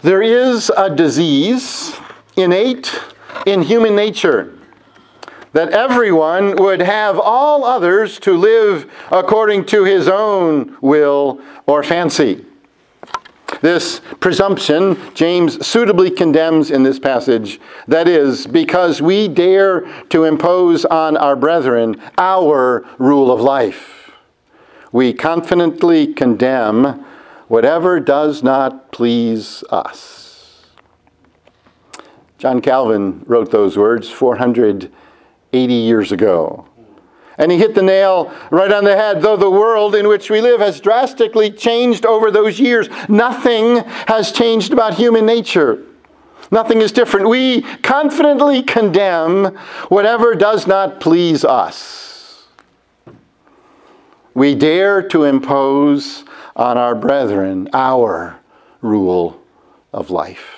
There is a disease innate in human nature that everyone would have all others to live according to his own will or fancy. This presumption James suitably condemns in this passage. That is, because we dare to impose on our brethren our rule of life. We confidently condemn whatever does not please us. John Calvin wrote those words 480 years ago. And he hit the nail right on the head. Though the world in which we live has drastically changed over those years, nothing has changed about human nature. Nothing is different. We confidently condemn whatever does not please us. We dare to impose on our brethren our rule of life.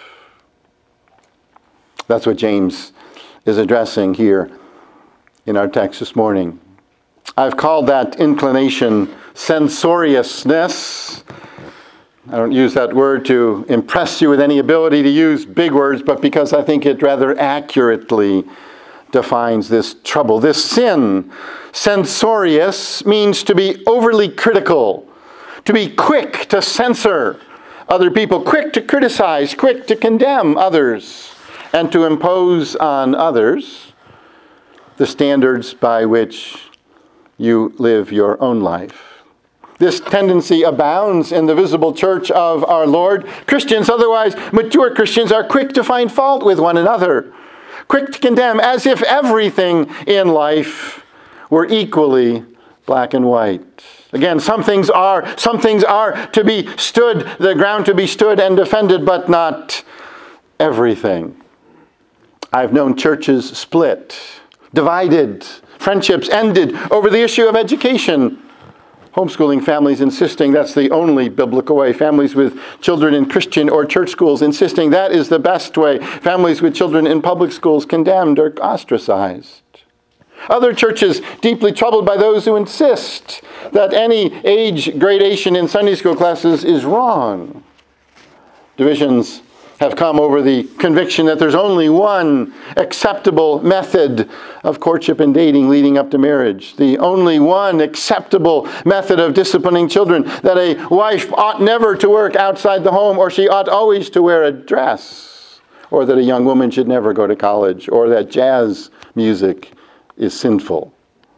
That's what James is addressing here in our text this morning. I've called that inclination censoriousness. I don't use that word to impress you with any ability to use big words, but because I think it rather accurately defines this trouble. This sin, censorious, means to be overly critical, to be quick to censor other people, quick to criticize, quick to condemn others, and to impose on others the standards by which you live your own life. This tendency abounds in the visible church of our Lord. Christians, otherwise mature Christians, are quick to find fault with one another, quick to condemn, as if everything in life were equally black and white. Again, some things are to be stood, the ground to be stood and defended, but not everything. I've known churches split, divided, friendships ended over the issue of education. Homeschooling families insisting that's the only biblical way. Families with children in Christian or church schools insisting that is the best way. Families with children in public schools condemned or ostracized. Other churches deeply troubled by those who insist that any age gradation in Sunday school classes is wrong. Divisions have come over the conviction that there's only one acceptable method of courtship and dating leading up to marriage. The only one acceptable method of disciplining children, that a wife ought never to work outside the home, or she ought always to wear a dress, or that a young woman should never go to college, or that jazz music is sinful.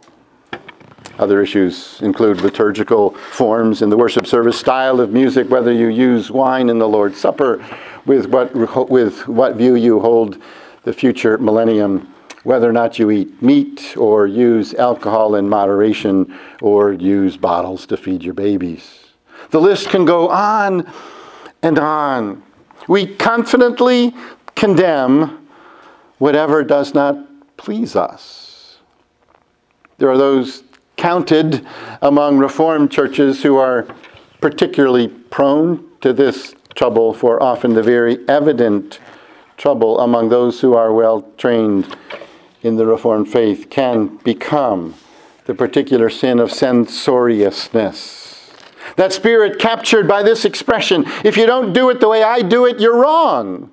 Other issues include liturgical forms in the worship service, style of music, whether you use wine in the Lord's Supper, with what view you hold the future millennium, whether or not you eat meat or use alcohol in moderation or use bottles to feed your babies. The list can go on and on. We confidently condemn whatever does not please us. There are those counted among Reformed churches who are particularly prone to this trouble, for often the very evident trouble among those who are well trained in the Reformed faith can become the particular sin of censoriousness. That spirit captured by this expression, if you don't do it the way I do it, you're wrong.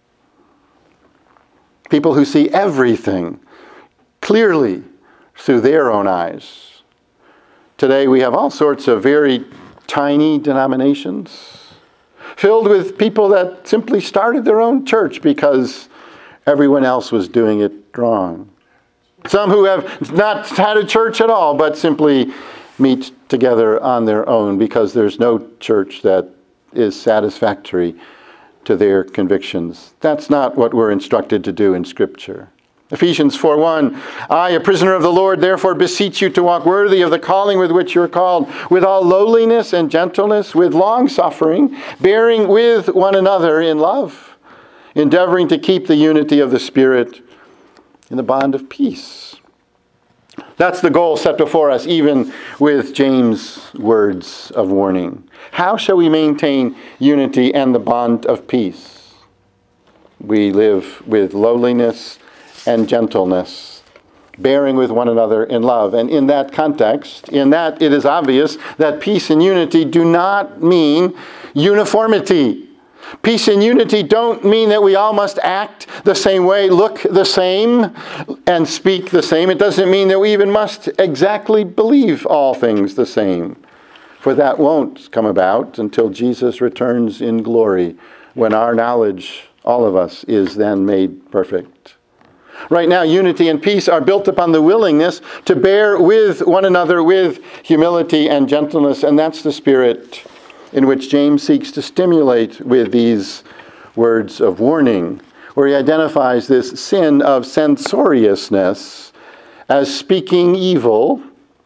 People who see everything clearly through their own eyes. Today we have all sorts of very tiny denominations filled with people that simply started their own church because everyone else was doing it wrong. Some who have not had a church at all, but simply meet together on their own because there's no church that is satisfactory to their convictions. That's not what we're instructed to do in Scripture. Ephesians 4:1, I, a prisoner of the Lord, therefore beseech you to walk worthy of the calling with which you are called, with all lowliness and gentleness, with long suffering, bearing with one another in love, endeavoring to keep the unity of the Spirit in the bond of peace. That's the goal set before us, even with James' words of warning. How shall we maintain unity and the bond of peace? We live with lowliness and gentleness, bearing with one another in love. And in that context, it is obvious that peace and unity do not mean uniformity. Peace and unity don't mean that we all must act the same way, look the same, and speak the same. It doesn't mean that we even must exactly believe all things the same. For that won't come about until Jesus returns in glory, when our knowledge, all of us, is then made perfect. Right now, unity and peace are built upon the willingness to bear with one another with humility and gentleness, and that's the spirit in which James seeks to stimulate with these words of warning, where he identifies this sin of censoriousness as speaking evil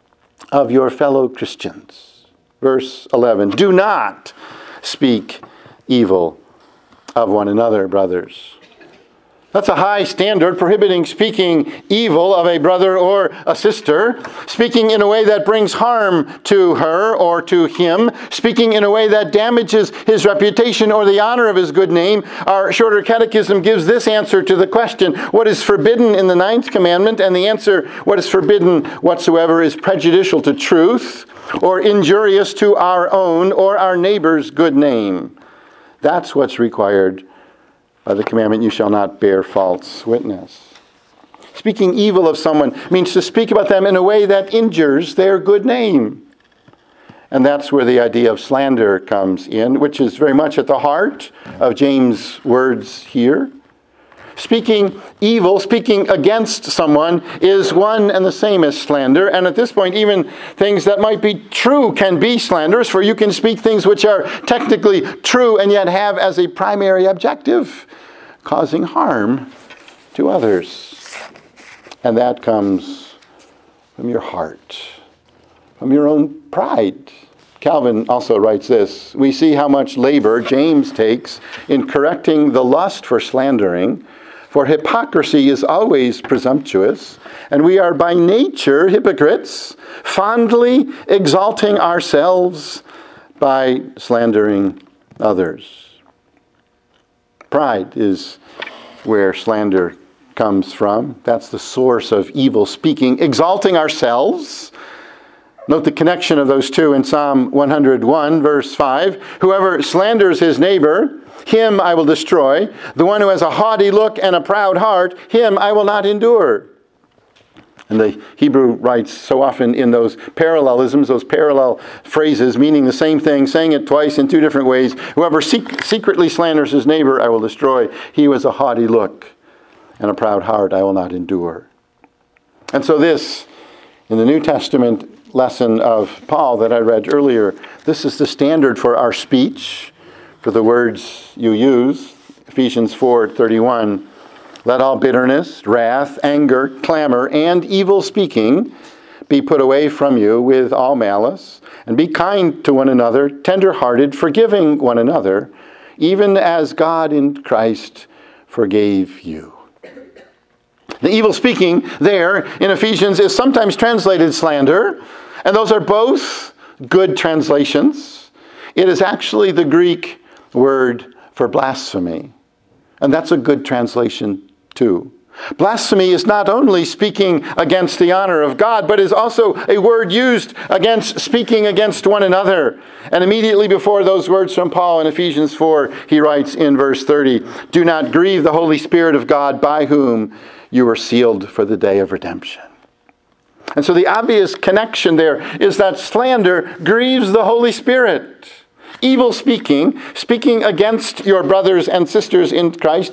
of your fellow Christians. Verse 11, do not speak evil of one another, brothers. That's a high standard prohibiting speaking evil of a brother or a sister, speaking in a way that brings harm to her or to him, speaking in a way that damages his reputation or the honor of his good name. Our shorter catechism gives this answer to the question, what is forbidden in the 9th commandment? And the answer, what is forbidden whatsoever is prejudicial to truth or injurious to our own or our neighbor's good name. That's what's required by the commandment, you shall not bear false witness. Speaking evil of someone means to speak about them in a way that injures their good name. And that's where the idea of slander comes in, which is very much at the heart of James' words here. Speaking evil, speaking against someone, is one and the same as slander. And at this point, even things that might be true can be slanderous, for you can speak things which are technically true and yet have as a primary objective causing harm to others. And that comes from your heart, from your own pride. Calvin also writes this, we see how much labor James takes in correcting the lust for slandering. For hypocrisy is always presumptuous, and we are by nature hypocrites, fondly exalting ourselves by slandering others. Pride is where slander comes from. That's the source of evil speaking. Exalting ourselves. Note the connection of those two in Psalm 101, verse 5. Whoever slanders his neighbor, him I will destroy. The one who has a haughty look and a proud heart, him I will not endure. And the Hebrew writes so often in those parallelisms, those parallel phrases, meaning the same thing, saying it twice in two different ways. Whoever secretly slanders his neighbor, I will destroy. He who has a haughty look and a proud heart, I will not endure. And so this, in the New Testament lesson of Paul that I read earlier, this is the standard for our speech, for the words you use. Ephesians 4:31. Let all bitterness, wrath, anger, clamor, and evil speaking be put away from you with all malice, and be kind to one another, tender-hearted, forgiving one another, even as God in Christ forgave you. The evil speaking there in Ephesians is sometimes translated slander, and those are both good translations. It is actually the Greek word for blasphemy, and that's a good translation too. Blasphemy is not only speaking against the honor of God, but is also a word used against speaking against one another. And immediately before those words from Paul in Ephesians 4, he writes in verse 30, do not grieve the Holy Spirit of God, by whom you were sealed for the day of redemption. And so the obvious connection there is that slander grieves the Holy Spirit. Evil speaking, speaking against your brothers and sisters in Christ,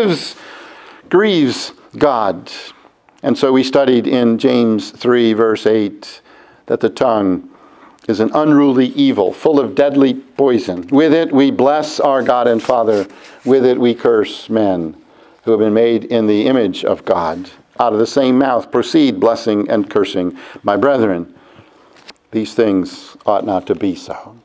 grieves God. And so we studied in James 3, verse 8, that the tongue is an unruly evil, full of deadly poison. With it we bless our God and Father. With it we curse men who have been made in the image of God. Out of the same mouth proceed blessing and cursing. My brethren, these things ought not to be so.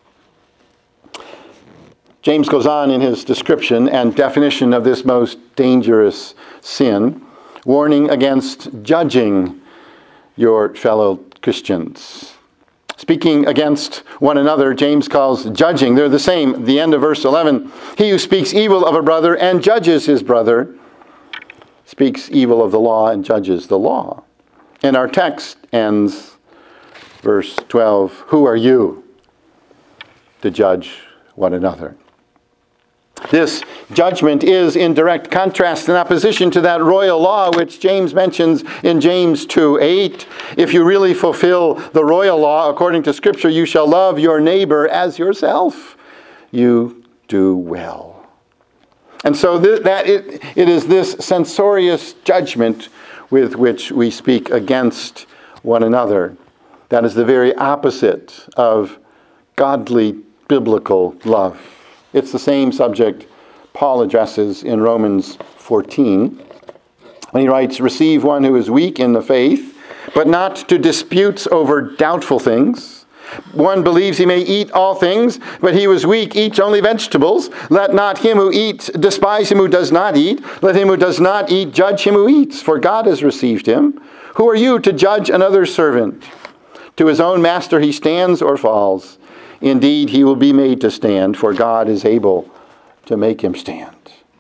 James goes on in his description and definition of this most dangerous sin, warning against judging your fellow Christians. Speaking against one another, James calls judging. They're the same. At the end of verse 11, he who speaks evil of a brother and judges his brother speaks evil of the law and judges the law. And our text ends, verse 12, who are you to judge one another? This judgment is in direct contrast and opposition to that royal law which James mentions in James 2:8. If you really fulfill the royal law according to Scripture, you shall love your neighbor as yourself. You do well. And so it is this censorious judgment with which we speak against one another. That is the very opposite of godly biblical love. It's the same subject Paul addresses in Romans 14 when he writes, "Receive one who is weak in the faith, but not to disputes over doubtful things. One believes he may eat all things, but he who is weak eats only vegetables. Let not him who eats despise him who does not eat. Let him who does not eat judge him who eats, for God has received him. Who are you to judge another's servant? To his own master he stands or falls. Indeed, he will be made to stand, for God is able to make him stand."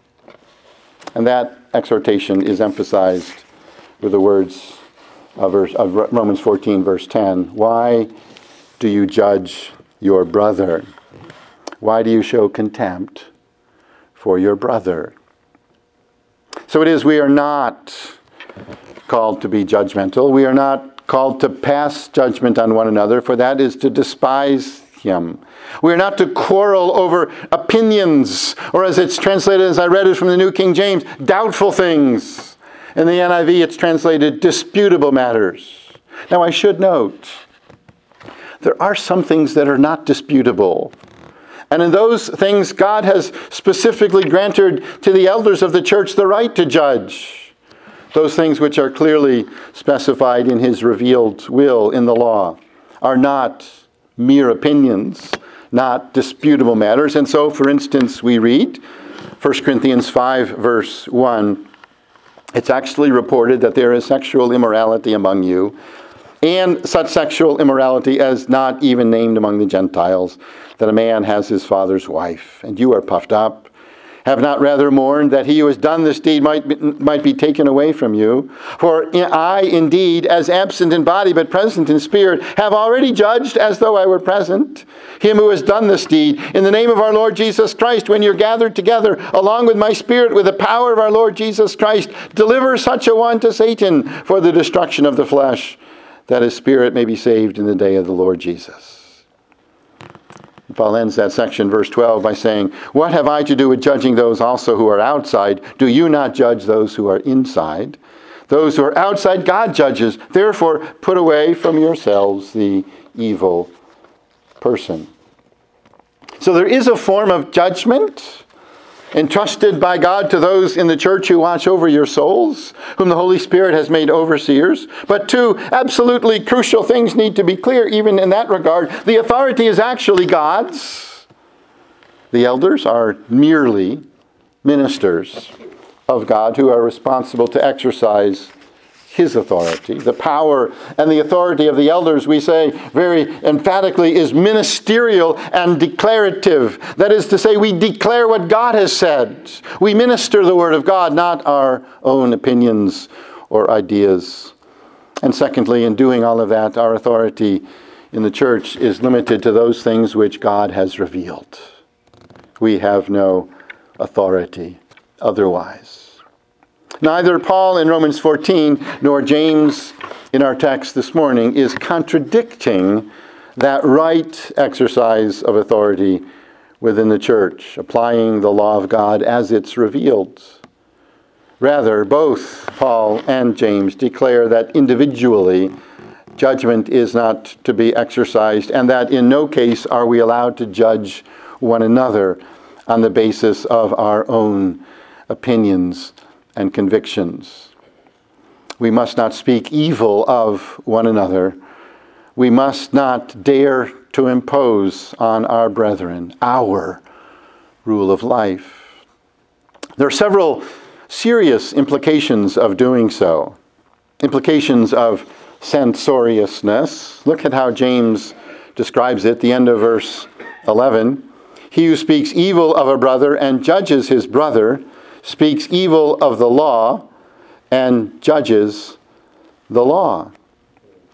And that exhortation is emphasized with the words of Romans 14, verse 10. Why do you judge your brother? Why do you show contempt for your brother? So it is, we are not called to be judgmental. We are not called to pass judgment on one another, for that is to despise him. We are not to quarrel over opinions, or as it's translated, as I read it from the New King James, doubtful things. In the NIV, it's translated disputable matters. Now, I should note, there are some things that are not disputable. And in those things, God has specifically granted to the elders of the church the right to judge. Those things which are clearly specified in his revealed will in the law are not mere opinions, not disputable matters. And so, for instance, we read 1 Corinthians 5, verse 1. It's actually reported that there is sexual immorality among you, and such sexual immorality as not even named among the Gentiles, that a man has his father's wife, and you are puffed up. Have not rather mourned that he who has done this deed might be taken away from you? For I, indeed, as absent in body but present in spirit, have already judged as though I were present him who has done this deed. In the name of our Lord Jesus Christ, when you're gathered together, along with my spirit, with the power of our Lord Jesus Christ, deliver such a one to Satan for the destruction of the flesh, that his spirit may be saved in the day of the Lord Jesus. Paul ends that section, verse 12, by saying, "What have I to do with judging those also who are outside? Do you not judge those who are inside? Those who are outside, God judges. Therefore, put away from yourselves the evil person." So there is a form of judgment entrusted by God to those in the church who watch over your souls, whom the Holy Spirit has made overseers. But two absolutely crucial things need to be clear even in that regard. The authority is actually God's. The elders are merely ministers of God who are responsible to exercise his authority. The power and the authority of the elders, we say very emphatically, is ministerial and declarative. That is to say, we declare what God has said. We minister the word of God, not our own opinions or ideas. And secondly, in doing all of that, our authority in the church is limited to those things which God has revealed. We have no authority otherwise. Neither Paul in Romans 14 nor James in our text this morning is contradicting that right exercise of authority within the church, applying the law of God as it's revealed. Rather, both Paul and James declare that individually judgment is not to be exercised, and that in no case are we allowed to judge one another on the basis of our own opinions and convictions. We must not speak evil of one another. We must not dare to impose on our brethren our rule of life. There are several serious implications of doing so. Implications of censoriousness. Look at how James describes it, the end of verse 11. He who speaks evil of a brother and judges his brother speaks evil of the law and judges the law.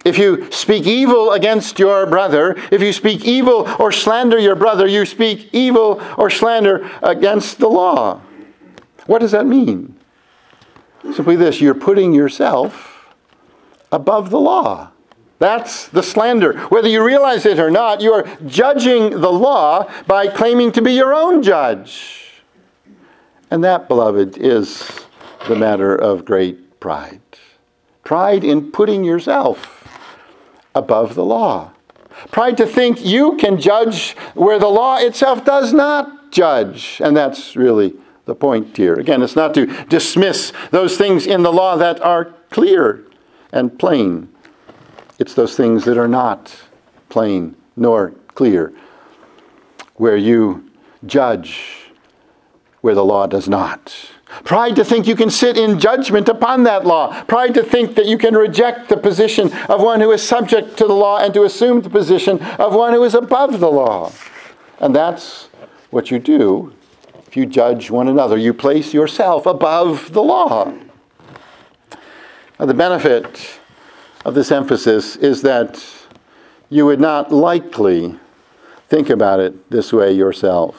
If you speak evil against your brother, if you speak evil or slander your brother, you speak evil or slander against the law. What does that mean? Simply this: you're putting yourself above the law. That's the slander. Whether you realize it or not, you are judging the law by claiming to be your own judge. And that, beloved, is the matter of great pride. Pride in putting yourself above the law. Pride to think you can judge where the law itself does not judge. And that's really the point here. Again, it's not to dismiss those things in the law that are clear and plain. It's those things that are not plain nor clear, where you judge where the law does not. Pride to think you can sit in judgment upon that law. Pride to think that you can reject the position of one who is subject to the law and to assume the position of one who is above the law. And that's what you do if you judge one another. You place yourself above the law. Now, the benefit of this emphasis is that you would not likely think about it this way yourself.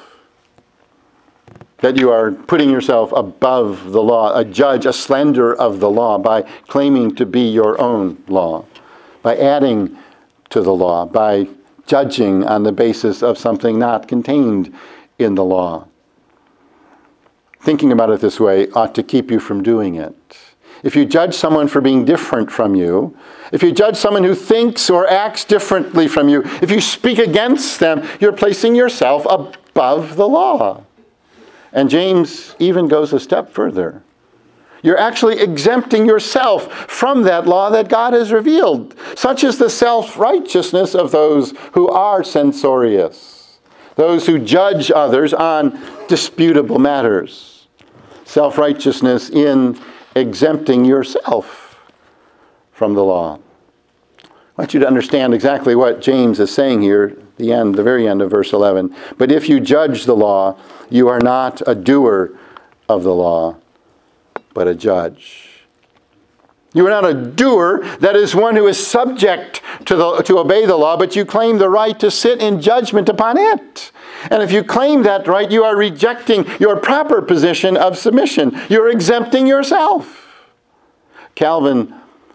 That you are putting yourself above the law, a judge, a slanderer of the law, by claiming to be your own law, by adding to the law, by judging on the basis of something not contained in the law. Thinking about it this way ought to keep you from doing it. If you judge someone for being different from you, if you judge someone who thinks or acts differently from you, if you speak against them, you're placing yourself above the law. And James even goes a step further. You're actually exempting yourself from that law that God has revealed. Such is the self-righteousness of those who are censorious, those who judge others on disputable matters. Self-righteousness in exempting yourself from the law. I want you to understand exactly what James is saying here, the very end of verse 11. But if you judge the law, you are not a doer of the law, but a judge. You are not a doer, that is one who is subject to obey the law, but you claim the right to sit in judgment upon it. And if you claim that right, you are rejecting your proper position of submission. You're exempting yourself. Calvin,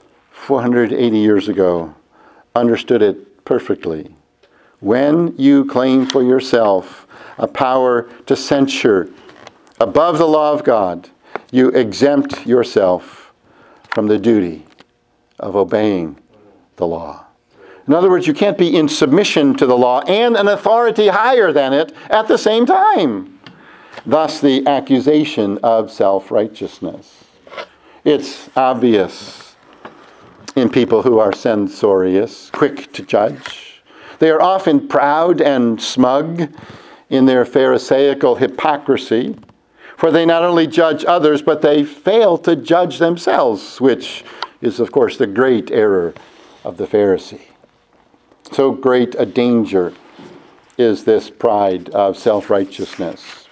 480 years ago, understood it perfectly. When you claim for yourself a power to censure above the law of God, you exempt yourself from the duty of obeying the law. In other words, you can't be in submission to the law and an authority higher than it at the same time. Thus, the accusation of self-righteousness. It's obvious in people who are censorious, quick to judge. They are often proud and smug in their pharisaical hypocrisy, for they not only judge others, but they fail to judge themselves, which is, of course, the great error of the Pharisee. So great a danger is this pride of self-righteousness.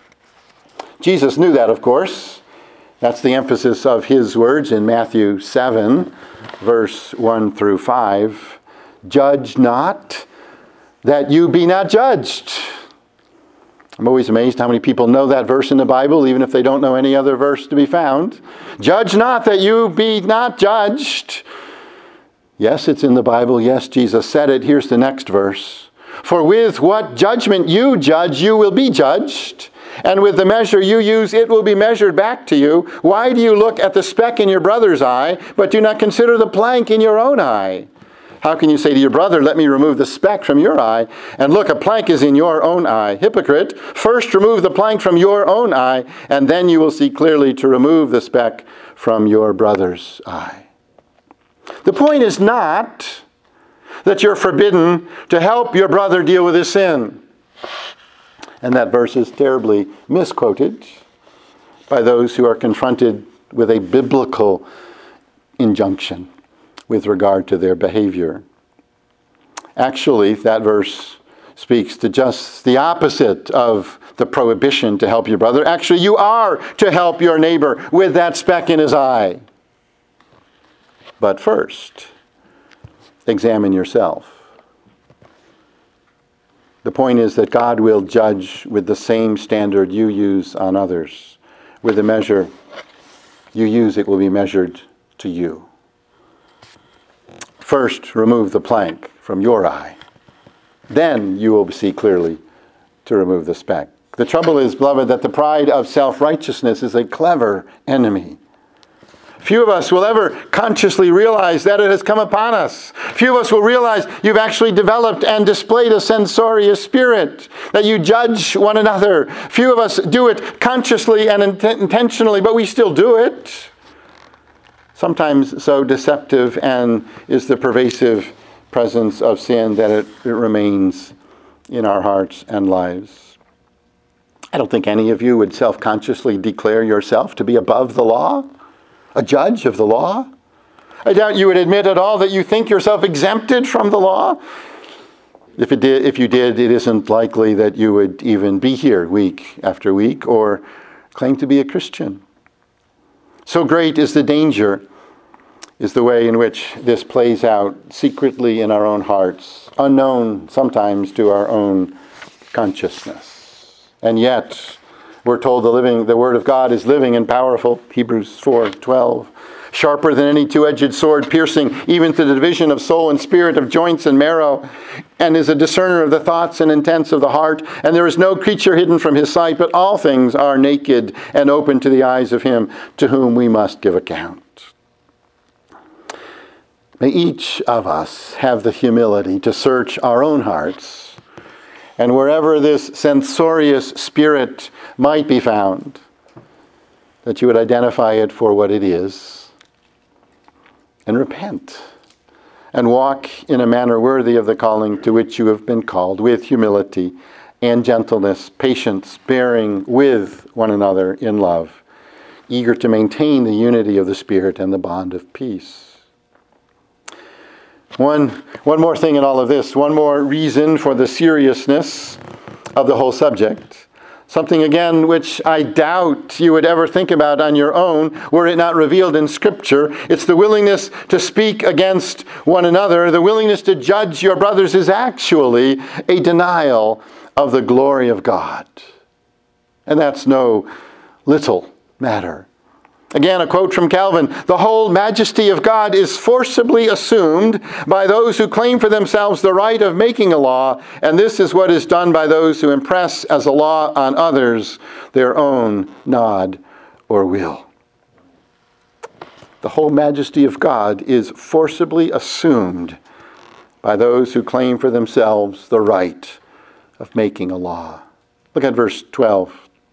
Jesus knew that, of course. That's the emphasis of his words in Matthew 7, verse 1 through 5. Judge not, that you be not judged. I'm always amazed how many people know that verse in the Bible, even if they don't know any other verse to be found. Judge not, that you be not judged. Yes, it's in the Bible. Yes, Jesus said it. Here's the next verse. For with what judgment you judge, you will be judged. And with the measure you use, it will be measured back to you. Why do you look at the speck in your brother's eye, but do not consider the plank in your own eye? How can you say to your brother, let me remove the speck from your eye, and look, a plank is in your own eye? Hypocrite, first remove the plank from your own eye, and then you will see clearly to remove the speck from your brother's eye. The point is not that you're forbidden to help your brother deal with his sin. And that verse is terribly misquoted by those who are confronted with a biblical injunction with regard to their behavior. Actually, that verse speaks to just the opposite of the prohibition to help your brother. Actually, you are to help your neighbor with that speck in his eye. But first, examine yourself. The point is that God will judge with the same standard you use on others. With the measure you use, it will be measured to you. First, remove the plank from your eye. Then you will see clearly to remove the speck. The trouble is, beloved, that the pride of self-righteousness is a clever enemy. Few of us will ever consciously realize that it has come upon us. Few of us will realize you've actually developed and displayed a censorious spirit, that you judge one another. Few of us do it consciously and intentionally, but we still do it. Sometimes so deceptive and is the pervasive presence of sin that it remains in our hearts and lives. I don't think any of you would self-consciously declare yourself to be above the law, a judge of the law. I doubt you would admit at all that you think yourself exempted from the law. If you did, it isn't likely that you would even be here week after week or claim to be a Christian. So great is the danger, is the way in which this plays out secretly in our own hearts, unknown sometimes to our own consciousness. And yet, we're told the Word of God is living and powerful, Hebrews 4:12, sharper than any two-edged sword, piercing even to the division of soul and spirit, of joints and marrow, and is a discerner of the thoughts and intents of the heart. And there is no creature hidden from his sight, but all things are naked and open to the eyes of him to whom we must give account. May each of us have the humility to search our own hearts, and wherever this censorious spirit might be found, that you would identify it for what it is and repent and walk in a manner worthy of the calling to which you have been called, with humility and gentleness, patience, bearing with one another in love, eager to maintain the unity of the Spirit and the bond of peace. One more thing in all of this, one more reason for the seriousness of the whole subject. Something, again, which I doubt you would ever think about on your own were it not revealed in Scripture. It's the willingness to speak against one another. The willingness to judge your brothers is actually a denial of the glory of God. And that's no little matter. Again, a quote from Calvin: "The whole majesty of God is forcibly assumed by those who claim for themselves the right of making a law, and this is what is done by those who impress as a law on others their own nod or will." The whole majesty of God is forcibly assumed by those who claim for themselves the right of making a law. Look at verse 12.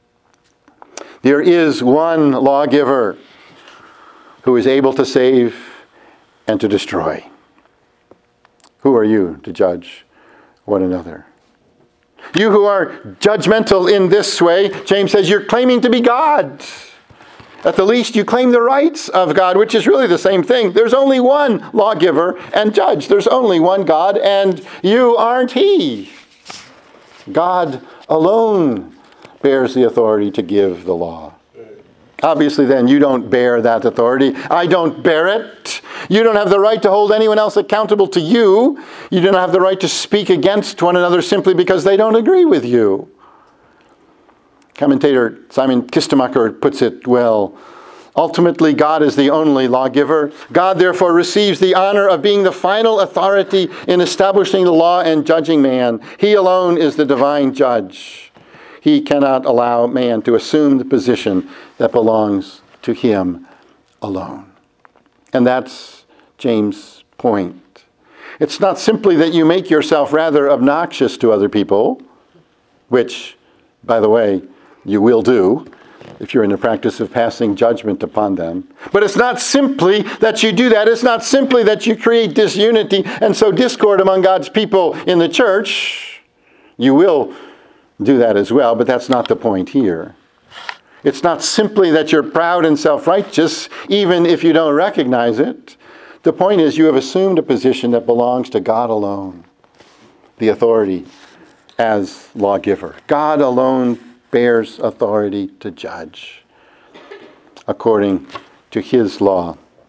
There is one lawgiver who is able to save and to destroy. Who are you to judge one another? You who are judgmental in this way, James says, you're claiming to be God. At the least, you claim the rights of God, which is really the same thing. There's only one lawgiver and judge. There's only one God, and you aren't He. God alone bears the authority to give the law. Obviously, then, you don't bear that authority. I don't bear it. You don't have the right to hold anyone else accountable to you. You don't have the right to speak against one another simply because they don't agree with you. Commentator Simon Kistemacher puts it well. Ultimately, God is the only lawgiver. God, therefore, receives the honor of being the final authority in establishing the law and judging man. He alone is the divine judge. He cannot allow man to assume the position that belongs to him alone. And that's James' point. It's not simply that you make yourself rather obnoxious to other people, which, by the way, you will do if you're in the practice of passing judgment upon them. But it's not simply that you do that. It's not simply that you create disunity and sow discord among God's people in the church. You will do that as well, but that's not the point here. It's not simply that you're proud and self-righteous, even if you don't recognize it. The point is you have assumed a position that belongs to God alone, the authority as lawgiver. God alone bears authority to judge according to His law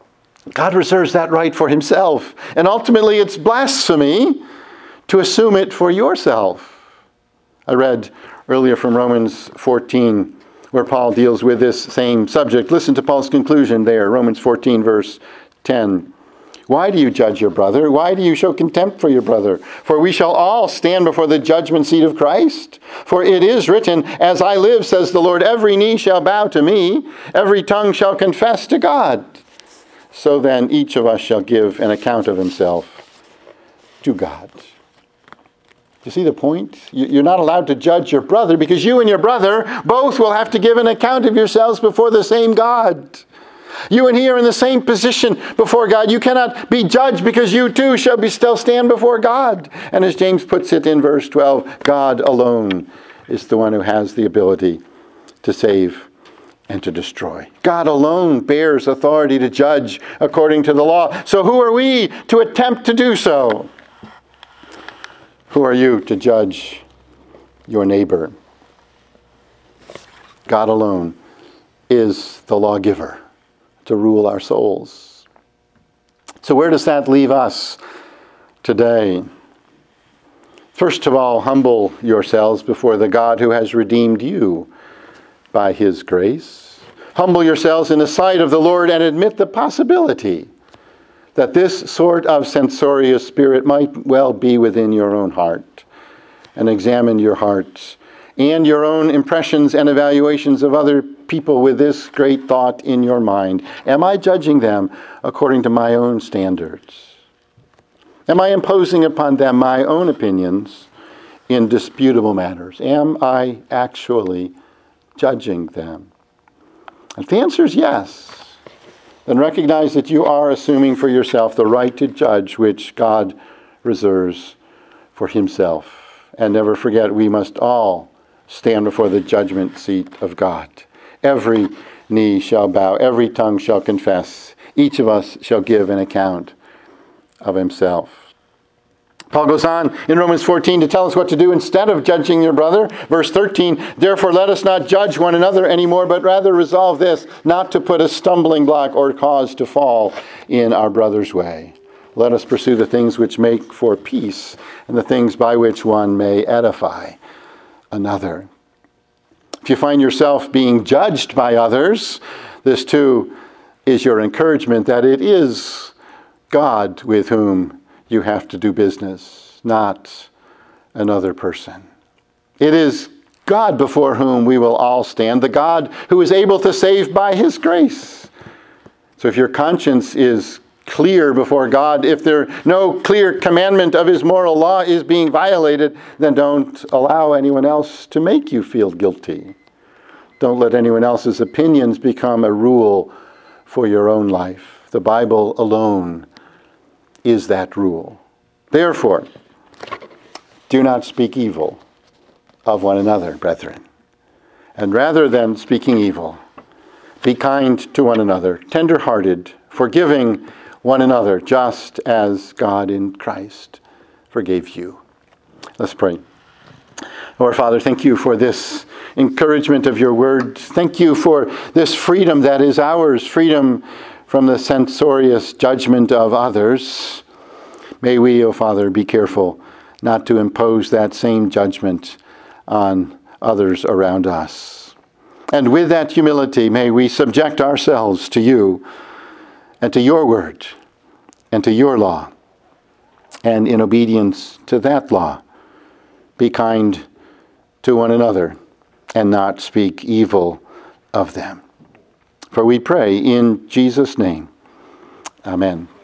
God reserves that right for himself. And ultimately, it's blasphemy to assume it for yourself. I read earlier from Romans 14, where Paul deals with this same subject. Listen to Paul's conclusion there, Romans 14, verse 10. Why do you judge your brother? Why do you show contempt for your brother? For we shall all stand before the judgment seat of Christ. For it is written, as I live, says the Lord, every knee shall bow to me, every tongue shall confess to God. So then each of us shall give an account of himself to God. You see the point? You're not allowed to judge your brother because you and your brother both will have to give an account of yourselves before the same God. You and he are in the same position before God. You cannot be judged because you too shall still stand before God. And as James puts it in verse 12, God alone is the one who has the ability to save and to destroy. God alone bears authority to judge according to the law. So who are we to attempt to do so? Who are you to judge your neighbor? God alone is the lawgiver to rule our souls. So where does that leave us today? First of all, humble yourselves before the God who has redeemed you by his grace. Humble yourselves in the sight of the Lord and admit the possibility that this sort of censorious spirit might well be within your own heart. And examine your hearts and your own impressions and evaluations of other people with this great thought in your mind. Am I judging them according to my own standards? Am I imposing upon them my own opinions in disputable matters? Am I actually judging them? If the answer is yes, then recognize that you are assuming for yourself the right to judge which God reserves for himself. And never forget, we must all stand before the judgment seat of God. Every knee shall bow, every tongue shall confess. Each of us shall give an account of himself. Paul goes on in Romans 14 to tell us what to do instead of judging your brother. Verse 13, therefore let us not judge one another anymore, but rather resolve this, not to put a stumbling block or cause to fall in our brother's way. Let us pursue the things which make for peace and the things by which one may edify another. If you find yourself being judged by others, this too is your encouragement that it is God with whom you have to do business, not another person. It is God before whom we will all stand, the God who is able to save by his grace. So if your conscience is clear before God, if no clear commandment of his moral law is being violated, then don't allow anyone else to make you feel guilty. Don't let anyone else's opinions become a rule for your own life. The Bible alone is that rule. Therefore, do not speak evil of one another, brethren. And rather than speaking evil, be kind to one another, tender-hearted, forgiving one another, just as God in Christ forgave you. Let's pray. Lord Father, thank you for this encouragement of your word. Thank you for this freedom that is ours, freedom from the censorious judgment of others. May we, O Father, be careful not to impose that same judgment on others around us. And with that humility, may we subject ourselves to you and to your word and to your law. And in obedience to that law, be kind to one another and not speak evil of them. For we pray in Jesus' name. Amen.